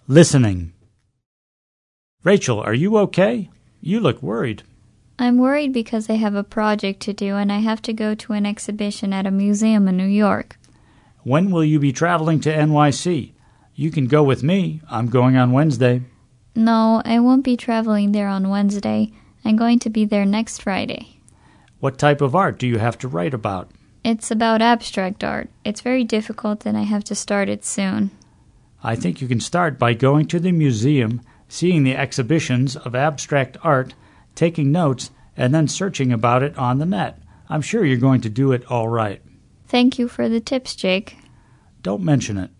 Listening. Rachel, are you okay? You look worried. I'm worried because I have a project to do and I have to go to an exhibition at a museum in New York. When will you be traveling to NYC? You can go with me. I'm going on Wednesday. No, I won't be traveling there on Wednesday. I'm going to be there next Friday. What type of art do you have to write about? It's about abstract art. It's very difficult and I have to start it soon. I think you can start by going to the museum, seeing the exhibitions of abstract art, taking notes, and then searching about it on the net. I'm sure you're going to do it all right. Thank you for the tips, Jake. Don't mention it.